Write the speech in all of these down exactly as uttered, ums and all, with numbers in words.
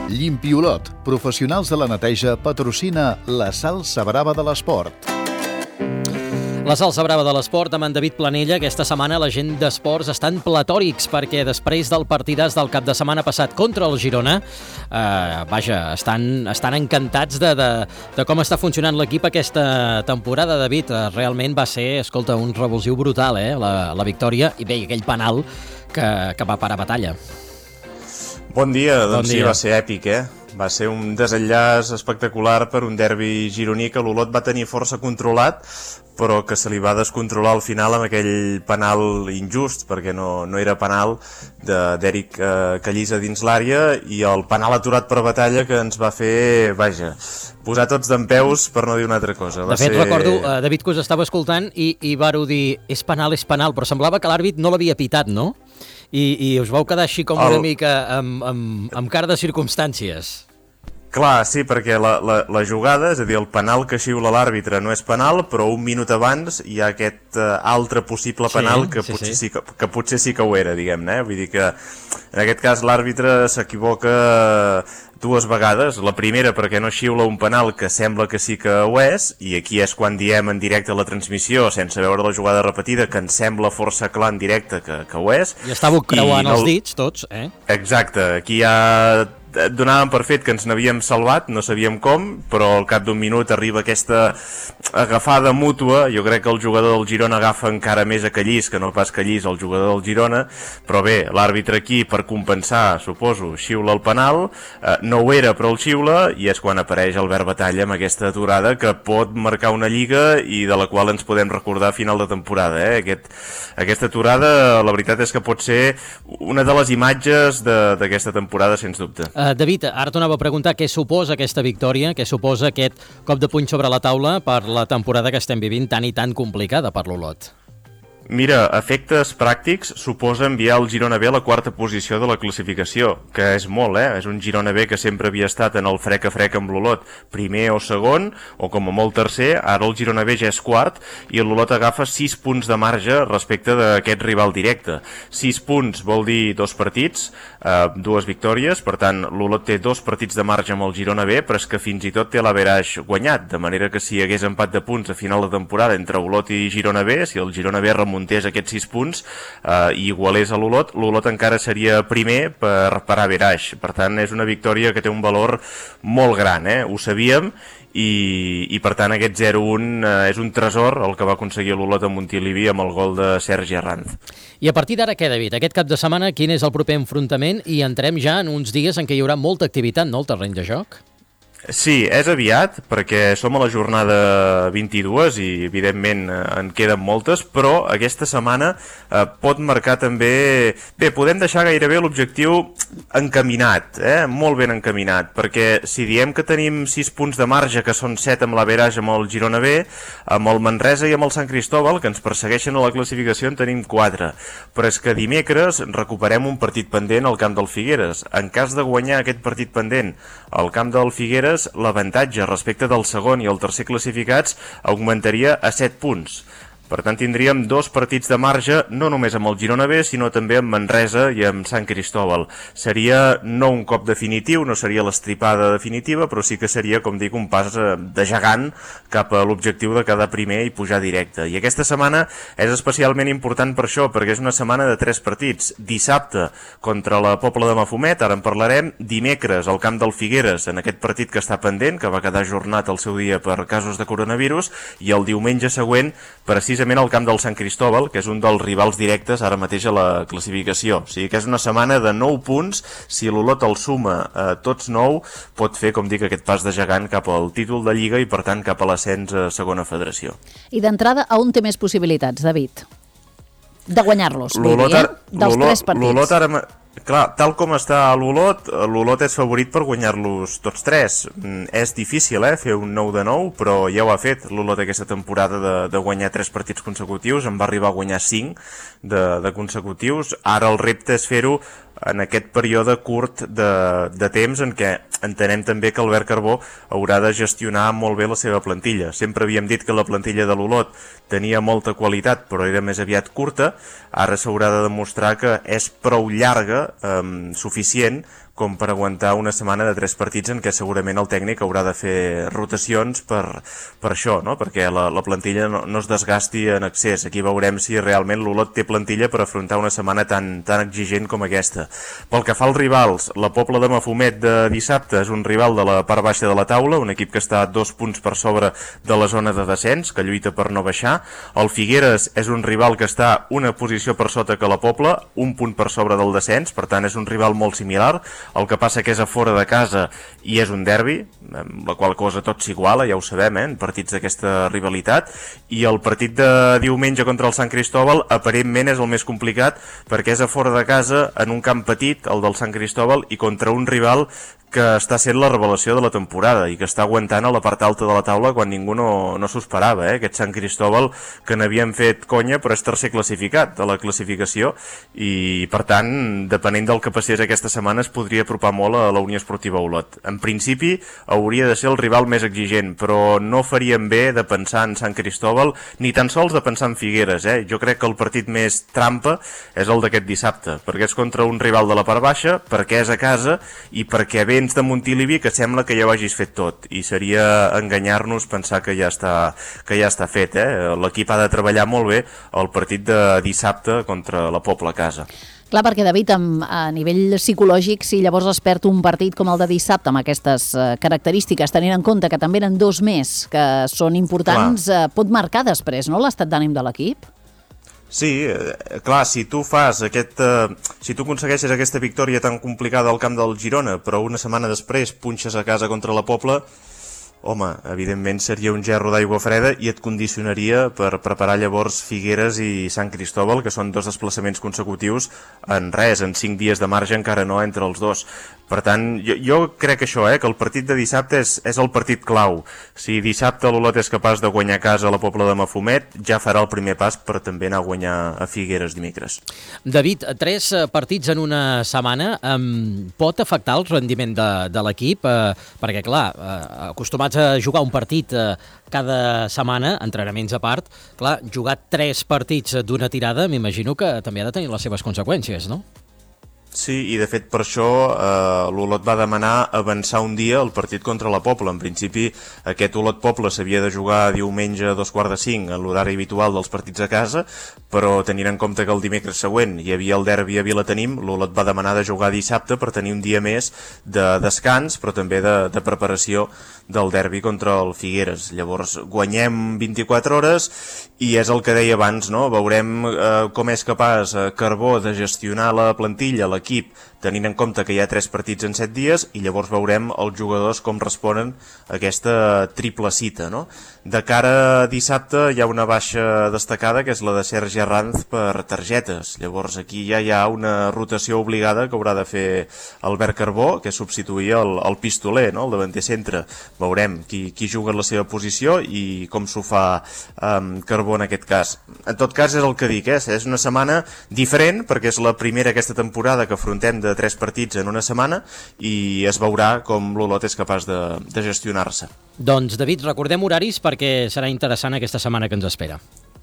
Llimpiolot, professionals de la neteja, patrocina la salsa brava de l'esport. La salsa brava de l'esport amb en David Planella. Aquesta setmana la gent d'esports estan platòrics perquè després del partidàs del cap de setmana passat contra el Girona, eh, vaja, estan, estan encantats de, de, de com està funcionant l'equip aquesta temporada, David. Eh, realment va ser, escolta, un revulsiu brutal, eh, la, la victòria, i bé, aquell penal que, que va parar batalla. Bon dia, doncs bon dia. Sí, va ser èpic, eh? Va ser un desenllaç espectacular per un derbi gironí que l'Olot va tenir força controlat, però que se li va descontrolar al final amb aquell penal injust, perquè no, no era penal d'Eric eh, Callisa dins l'àrea, i el penal aturat per batalla que ens va fer, vaja, posar tots dempeus per no dir una altra cosa. Va de fet, ser... recordo, eh, David, que us estava escoltant i, i vareu dir, és penal, és penal, però semblava que l'àrbit no l'havia pitat, no? I, i us vau quedar així com el... una mica amb, amb, amb cara de circumstàncies. Clar, sí, perquè la, la, la jugada, és a dir, el penal que xiula l'àrbitre no és penal, però un minut abans hi ha aquest uh, altre possible penal sí, que, sí, potser sí. Sí, que, que potser sí que ho era, diguem-ne. Eh? Vull dir que en aquest cas l'àrbitre s'equivoca dues vegades. La primera perquè no xiula un penal que sembla que sí que ho és, i aquí és quan diem en directe a la transmissió, sense veure la jugada repetida, que ens sembla força clar en directe que, que ho és. I estàveu creuant no... els dits, tots, eh? Exacte, aquí hi ha... donàvem per fet que ens n'havíem salvat, no sabíem com, però al cap d'un minut arriba aquesta agafada mútua. Jo crec que el jugador del Girona agafa encara més a Callís que no pas Callís el jugador del Girona, però bé, l'àrbitre aquí per compensar, suposo, xiula el penal, eh, no ho era però el xiula, i és quan apareix Albert Batalla amb aquesta aturada que pot marcar una lliga i de la qual ens podem recordar a final de temporada, eh? Aquest, aquesta aturada, la veritat és que pot ser una de les imatges d'aquesta temporada, sens dubte. Uh, David, ara t'anava a preguntar què suposa aquesta victòria, què suposa aquest cop de puny sobre la taula per la temporada que estem vivint tan i tan complicada per l'Olot. Mira, a efectes pràctics suposa enviar el Girona B a la quarta posició de la classificació, que és molt, eh? És un Girona B que sempre havia estat en el frec a frec amb l'Olot, primer o segon, o com a molt tercer. Ara el Girona B ja és quart, i l'Olot agafa sis punts de marge respecte d'aquest rival directe. sis punts vol dir dos partits, eh, dues victòries, per tant l'Olot té dos partits de marge amb el Girona B, però és que fins i tot té l'averaix guanyat, de manera que si hi hagués empat de punts a final de temporada entre Olot i Girona B, si el Girona B remuntés aquests sis punts eh, i igualés a l'Olot, l'Olot encara seria primer per, per averaix. Per tant, és una victòria que té un valor molt gran, eh? Ho sabíem, i, i per tant aquest zero un eh, és un tresor el que va aconseguir l'Olot a Montilivi amb el gol de Sergi Arranz. I a partir d'ara què, David? Aquest cap de setmana quin és el proper enfrontament? I entrem ja en uns dies en què hi haurà molta activitat, no?, al terreny de joc? Sí, és aviat, perquè som a la jornada vint-i-dues i evidentment en queden moltes, però aquesta setmana eh, pot marcar també... Bé, podem deixar gairebé l'objectiu encaminat, eh? Molt ben encaminat, perquè si diem que tenim sis punts de marge, que són set amb l'Averaix amb el Girona B, amb el Manresa i amb el Sant Cristóbal, que ens persegueixen a la classificació, en tenim quatre. Però és que dimecres recuperem un partit pendent al camp del Figueres. En cas de guanyar aquest partit pendent al camp del Figueres, l'avantatge respecte del segon i el tercer classificats augmentaria a set punts. Per tant, tindríem dos partits de marge, no només amb el Girona B, sinó també amb Manresa i amb Sant Cristóbal. Seria no un cop definitiu, no seria l'estripada definitiva, però sí que seria, com dic, un pas de gegant cap a l'objectiu de quedar primer i pujar directe. I aquesta setmana és especialment important per això, perquè és una setmana de tres partits. Dissabte contra la Pobla de Mafumet, ara en parlarem. Dimecres al camp del Figueres, en aquest partit que està pendent, que va quedar ajornat al seu dia per casos de coronavirus, i el diumenge següent, precisament al camp del Sant Cristóbal, que és un dels rivals directes ara mateix a la classificació. O sigui que és una setmana de nou punts. Si l'Olot el suma eh, tots nou, pot fer, com dic, aquest pas de gegant cap al títol de Lliga i, per tant, cap a l'ascens a segona federació. I d'entrada, a on té més possibilitats, David? De guanyar-los, vull dir, eh? Dels tres partits. L'Olot ara... Clar, tal com està l'Olot, l'Olot és favorit per guanyar-los tots tres. Mm, és difícil, eh, fer un nou de nou, però ja ho ha fet l'Olot aquesta temporada de, de guanyar tres partits consecutius. En va arribar a guanyar cinc de, de consecutius. Ara el repte és fer-ho en aquest període curt de, de temps en què entenem també que Albert Carbó haurà de gestionar molt bé la seva plantilla. Sempre havíem dit que la plantilla de l'Olot tenia molta qualitat, però era més aviat curta. Ara s'haurà de demostrar que és prou llarga, eh, suficient, com per aguantar una setmana de tres partits en què segurament el tècnic haurà de fer rotacions per, per això, no? Perquè la, la plantilla no, no es desgasti en excés. Aquí veurem si realment l'Olot té plantilla per afrontar una setmana tan, tan exigent com aquesta. Pel que fa als rivals, la Pobla de Mafumet de dissabte és un rival de la part baixa de la taula, un equip que està dos punts per sobre de la zona de descens, que lluita per no baixar. El Figueres és un rival que està una posició per sota que la Pobla, un punt per sobre del descens, per tant és un rival molt similar. El que passa que és a fora de casa i és un derbi, amb la qual cosa tot s'iguala, ja ho sabem, eh, en partits d'aquesta rivalitat, i el partit de diumenge contra el Sant Cristòbal aparentment és el més complicat perquè és a fora de casa, en un camp petit, el del Sant Cristòbal, i contra un rival que està sent la revelació de la temporada i que està aguantant a la part alta de la taula quan ningú no, no s'ho esperava, eh? Aquest Sant Cristòbal que n'havien fet conya però és tercer classificat de la classificació i per tant, depenent del que passés aquesta setmana es podria apropar molt a la Unió Esportiva Olot. En principi hauria de ser el rival més exigent, però no faríem bé de pensar en Sant Cristòbal ni tan sols de pensar en Figueres, eh? Jo crec que el partit més trampa és el d'aquest dissabte, perquè és contra un rival de la part baixa, perquè és a casa i perquè ve de Montilivi que sembla que ja ho hagis fet tot i seria enganyar-nos pensar que ja està, que ja està fet, eh? L'equip ha de treballar molt bé el partit de dissabte contra la Pobla a casa. Clar, perquè David, amb, a nivell psicològic, si llavors es perd un partit com el de dissabte amb aquestes uh, característiques, tenint en compte que també eren dos més que són importants, uh, pot marcar després, no?, l'estat d'ànim de l'equip? Sí, eh, clar, si tu fas aquest, eh, si tu aconsegueixes aquesta victòria tan complicada al camp del Girona, però una setmana després punxes a casa contra la Pobla, home, evidentment seria un gerro d'aigua freda i et condicionaria per preparar llavors Figueres i Sant Cristòbal, que són dos desplaçaments consecutius en res, en cinc dies de marge encara no entre els dos. Per tant, jo, jo crec això, eh, que el partit de dissabte és, és el partit clau. Si dissabte l'Olot és capaç de guanyar a casa a la Pobla de Mafumet, ja farà el primer pas per també anar a guanyar a Figueres dimecres. David, tres partits en una setmana um, pot afectar el rendiment de, de l'equip? Uh, perquè, clar, uh, acostumats a jugar un partit uh, cada setmana, entrenaments a part, clar, jugar tres partits d'una tirada, m'imagino que també ha de tenir les seves conseqüències, no? Sí, i de fet per això eh, l'Olot va demanar avançar un dia el partit contra la Pobla. En principi aquest Olot-Pobla s'havia de jugar diumenge a dos quarts de cinc en l'horari habitual dels partits a casa, però tenint en compte que el dimecres següent hi havia el derbi a Vilatenim, l'Olot va demanar de jugar dissabte per tenir un dia més de descans, però també de, de preparació del derbi contra el Figueres. Llavors guanyem vint-i-quatre hores i és el que deia abans, no? Veurem eh, com és capaç eh, Carbó de gestionar la plantilla, l'equip, tenint en compte que hi ha tres partits en set dies i llavors veurem els jugadors com responen a aquesta triple cita, no? De cara a dissabte hi ha una baixa destacada que és la de Sergi Arranz per targetes. Llavors aquí ja hi ha una rotació obligada que haurà de fer Albert Carbó, que substituïa el, el pistoler, no? El davanter centre. Veurem qui, qui juga en la seva posició i com s'ho fa um, Carbó en aquest cas. En tot cas és el que dic, eh? És una setmana diferent perquè és la primera aquesta temporada que afrontem de tres partits en una setmana i es veurà com l'Olot és capaç de, de gestionar-se. Doncs, David, recordem horaris perquè serà interessant aquesta setmana que ens espera.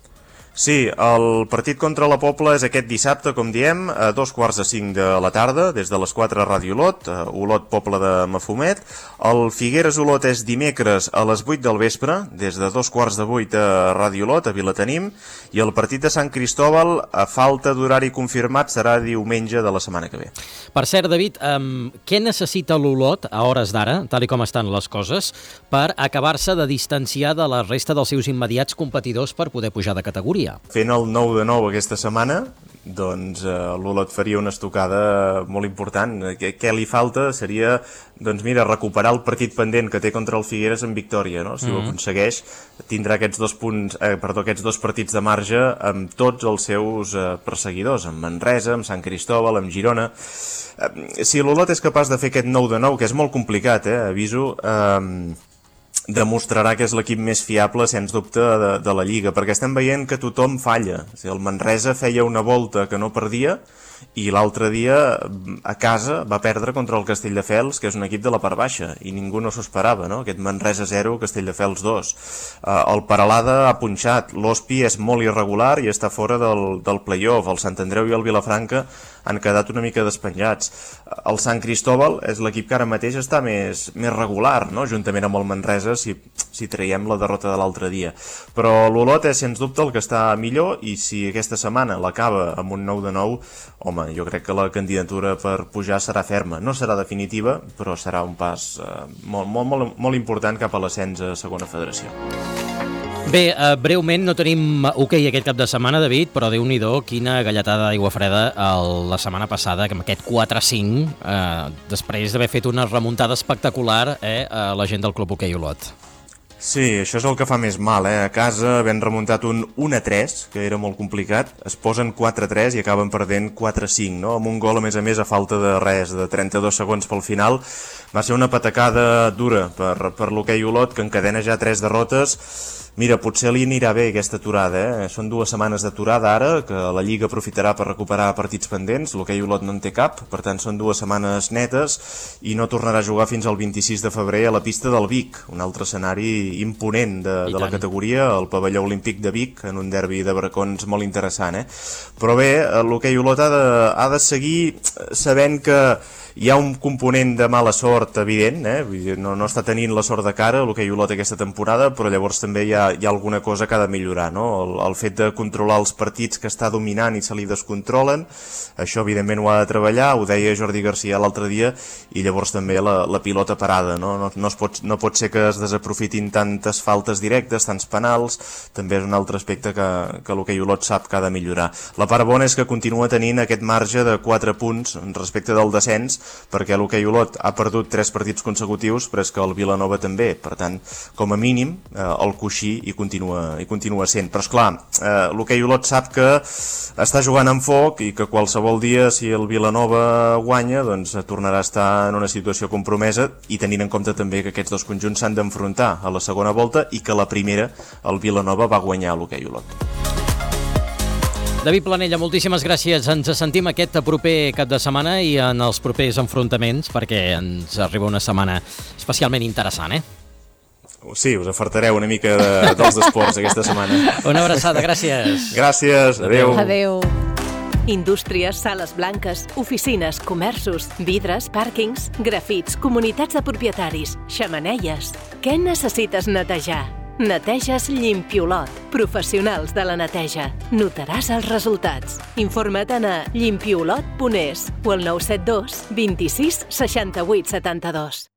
Sí, el partit contra la Pobla és aquest dissabte, com diem, a dos quarts de cinc de la tarda, des de les quatre a Ràdio Olot, Olot Pobla de Mafumet. El Figueres Olot és dimecres a les vuit del vespre, des de dos quarts de vuit a Ràdio Olot, a Vilatenim, i el partit de Sant Cristòbal, a falta d'horari confirmat, serà diumenge de la setmana que ve. Per cert, David, um, què necessita l'Olot, a hores d'ara, tal i com estan les coses, per acabar-se de distanciar de la resta dels seus immediats competidors per poder pujar de categoria? Fent el nou de nou aquesta setmana, doncs eh, l'Olot faria una estocada molt important. Què, què li falta seria, doncs mira, recuperar el partit pendent que té contra el Figueres en victòria, no? Si mm-hmm. ho aconsegueix, tindrà aquests dos punts, eh, perdó, aquests dos partits de marge amb tots els seus eh, perseguidors, amb Manresa, amb Sant Cristòbal, amb Girona. Eh, si l'Olot és capaç de fer aquest nou de nou, que és molt complicat, eh, aviso, eh, demostrarà que és l'equip més fiable, sens dubte, de, de la Lliga, perquè estem veient que tothom falla. O sigui, el Manresa feia una volta que no perdia, i l'altre dia a casa va perdre contra el Castelldefels, que és un equip de la part baixa, i ningú no s'ho esperava, no? Aquest Manresa zero, Castelldefels dos. Uh, el Peralada ha punxat, l'Ospi és molt irregular i està fora del, del play-off, el Sant Andreu i el Vilafranca han quedat una mica despenjats. El Sant Cristóbal és l'equip que ara mateix està més, més regular, no? Juntament amb el Manresa, si, si traiem la derrota de l'altre dia. Però l'Olot és, sens dubte, el que està millor, i si aquesta setmana l'acaba amb un nou de nou, home, jo crec que la candidatura per pujar serà ferma. No serà definitiva, però serà un pas eh, molt, molt, molt, molt important cap a l'ascens a segona federació. Bé, eh, breument, no tenim hoquei aquest cap de setmana, David, però Déu-n'hi-do, quina galletada d'aigua freda el, la setmana passada, amb aquest quatre a cinc, eh, després d'haver fet una remuntada espectacular eh, a la gent del Club Hoquei Olot. Sí, això és el que fa més mal, eh? A casa, havent remuntat un un a tres, que era molt complicat, es posen quatre a tres i acaben perdent quatre a cinc, no? Amb un gol, a més a més, a falta de res, de trenta-dos segons pel final. Va ser una patacada dura per, per l'Hoquei Olot, que encadena ja tres derrotes. Mira, potser li anirà bé aquesta aturada, eh? Són dues setmanes d'aturada ara, que la Lliga aprofitarà per recuperar partits pendents, l'Hoquei Olot no en té cap, per tant són dues setmanes netes, i no tornarà a jugar fins al vint-i-sis de febrer a la pista del Vic, un altre escenari imponent de, de la categoria, el pavelló olímpic de Vic, en un derbi de bracons molt interessant, eh? Però bé, l'Hoquei Olot ha de, ha de seguir sabent que hi ha un component de mala sort evident, eh? Vull dir, no, no està tenint la sort de cara l'Hoquei Olot aquesta temporada, però llavors també hi ha, hi ha alguna cosa que ha de millorar, no? El, el fet de controlar els partits que està dominant i se li descontrolen, això evidentment ho ha de treballar, ho deia Jordi Garcia l'altre dia, i llavors també la, la pilota parada, no? No, no, es pot, no pot ser que es desaprofitin tantes faltes directes, tants penals, també és un altre aspecte que, que l'Hoquei Olot sap que ha de millorar. La part bona és que continua tenint aquest marge de quatre punts respecte del descens, perquè l'Hoquei Olot ha perdut tres partits consecutius, però és que el Vilanova també, per tant, com a mínim, eh, el coixí hi continua, hi continua sent. Però esclar, eh, l'Hoquei Olot sap que està jugant amb foc i que qualsevol dia, si el Vilanova guanya, doncs tornarà a estar en una situació compromesa, i tenint en compte també que aquests dos conjunts s'han d'enfrontar a la segona volta i que la primera, el Vilanova, va guanyar l'Hoquei Olot. David Planella, moltíssimes gràcies. Ens sentim aquest proper cap de setmana i en els propers enfrontaments, perquè ens arriba una setmana especialment interessant, eh? Sí, us afartareu una mica de, dels esports aquesta setmana. Una abraçada, gràcies. Gràcies, adeu. Adeu. Indústries, sales blanques, oficines, comerços, vidres, pàrquings, grafits, comunitats de propietaris, xemeneies. Què necessites netejar? Neteges Limpiolot. Professionals de la neteja. Notaràs els resultats. Informa't a limpiolot punt es o al nou set dos, vint-i-sis, seixanta-vuit, setanta-dos.